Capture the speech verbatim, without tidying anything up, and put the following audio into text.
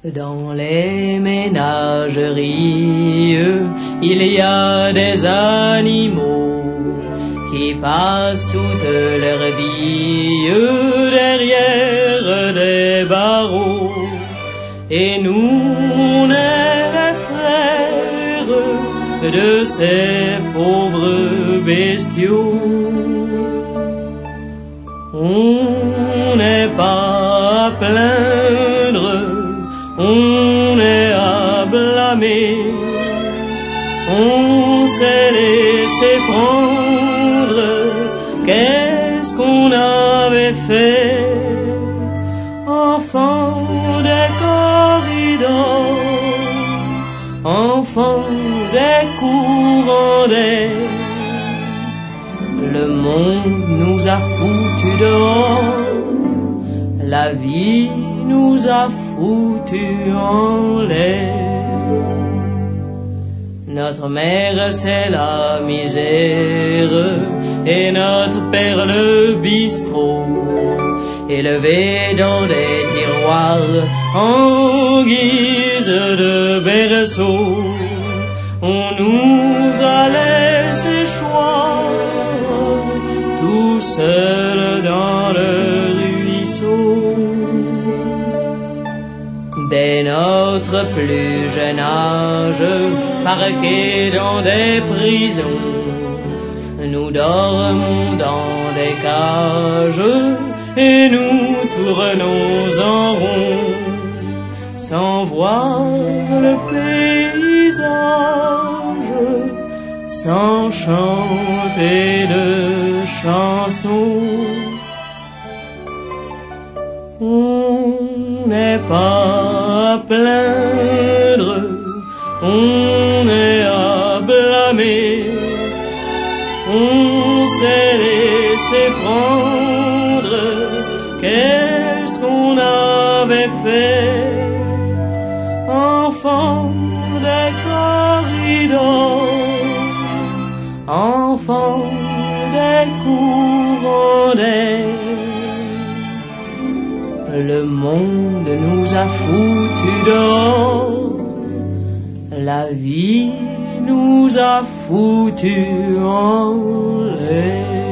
Dans les ménageries, il y a des animaux qui passent toute leur vie derrière des barreaux. Et nous, on est les frères de ces pauvres bestiaux. On n'est pas à plaindre, on est à blâmer. On s'est laissé prendre, qu'est-ce qu'on avait fait? Enfant des corridors, enfant des courants d'air, le monde nous a foutus dehors, la vie nous a foutus en l'air. Notre mère c'est la misère et notre père le bistrot, élevé dans des tiroirs en guise de berceau. On nous a laissé choir tout seul dans le ruisseau. Dès notre plus jeune âge, parqués dans des prisons, nous dormons dans des cages et nous tournons en rond, sans voir le paysage, sans chanter de chansons. On n'est pas à plaindre, on est à blâmer. On s'est laissé prendre, qu'est-ce qu'on avait fait? Enfant des corridors, enfant des courants d'air, le monde nous a foutus dehors, la vie nous a foutus en l'air.